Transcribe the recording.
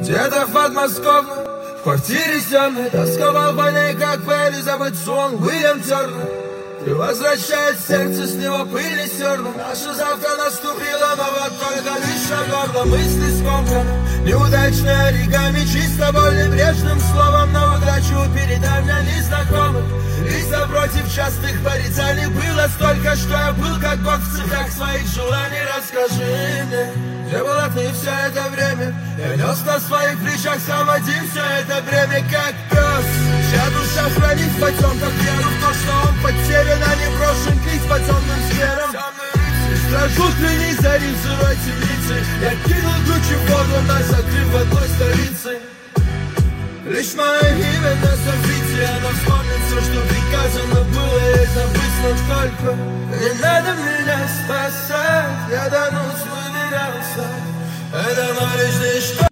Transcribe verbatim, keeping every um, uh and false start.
Где-то в подмосковной, в квартире темной, тосковал по ней, как по Элизабет Сон, Уильям Тернер. Ты возвращает сердце, с него пыль не стерла. Наше завтра наступило, но вот только лишь на горло. Мысли скомканы, неудачные оригами, чисто боль небрежным словом. На удачу передай мне незнакомых лица против частых порицаний. Было столько, что я был как год в цепях своих желаний. Расскажи мне, где была ты все это время? Я нес на своих плечах сам один все это бремя, как пес, чья душа хранит в потемках веру в то, что он потерян, а не брошен клик по темным сферам. Стражу клини зари в сырой темнице. Я кинул ключи в воду, нас закрыв в одной столице. Лишь мое имя на софите, оно вспомнит все, что приказано было, и забыть только. Не надо меня спасать, я давно смирялся. Это мой лишний что